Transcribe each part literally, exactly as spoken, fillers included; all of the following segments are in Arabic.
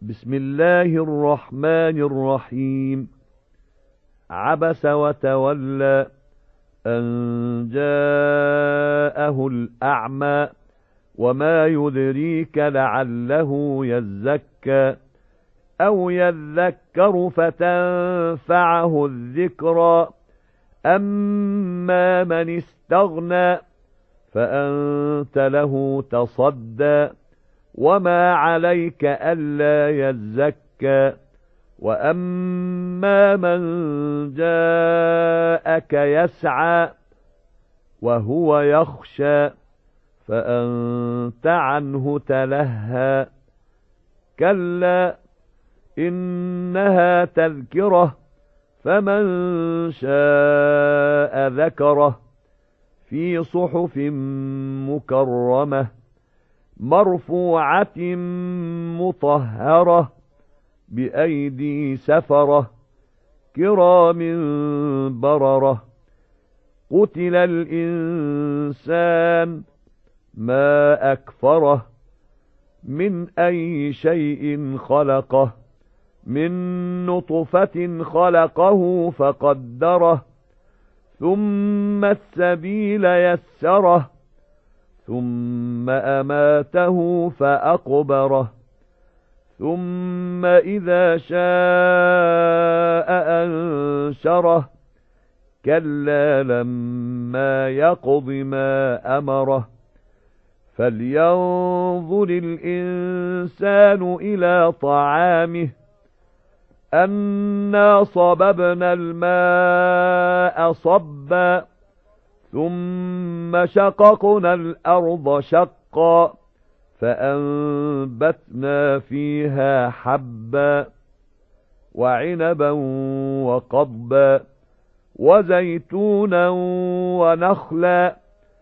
بسم الله الرحمن الرحيم. عبس وتولى أن جاءه الأعمى وما يدريك لعله يزكى أو يذكر فتنفعه الذكرى أما من استغنى فأنت له تصدى وما عليك ألا يزكى وأما من جاءك يسعى وهو يخشى فأنت عنه تلهى كلا إنها تذكرة فمن شاء ذكره في صحف مكرمة مرفوعة مطهرة بأيدي سفرة كرام بررة قتل الإنسان ما أكفره من أي شيء خلقه من نطفة خلقه فقدره ثم السبيل يسره ثم أماته فأقبره ثم إذا شاء أنشره كلا لما يقض ما أمره فلينظر الإنسان إلى طعامه أنا صببنا الماء صبا ثم شققنا الأرض شقا فأنبتنا فيها حبا وعنبا وقضبا وزيتونا ونخلا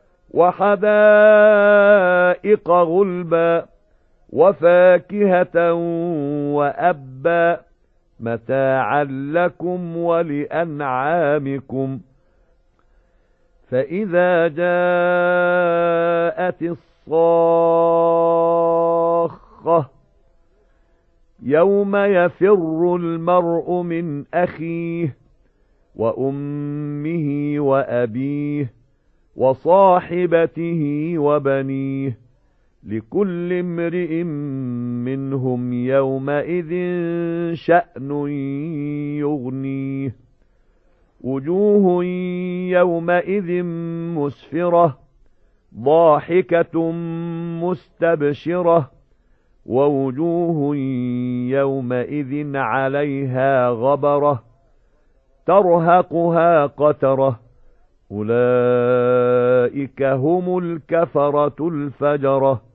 وحدائق غلبا وفاكهة وأبا متاعا لكم ولأنعامكم فإذا جاءت الصاخة يوم يفر المرء من أخيه وأمه وأبيه وصاحبته وبنيه لكل امرئ منهم يومئذ شأن يغنيه وجوه يومئذ مسفرة ضاحكة مستبشرة ووجوه يومئذ عليها غبرة ترهقها قترة أولئك هم الكفرة الفجرة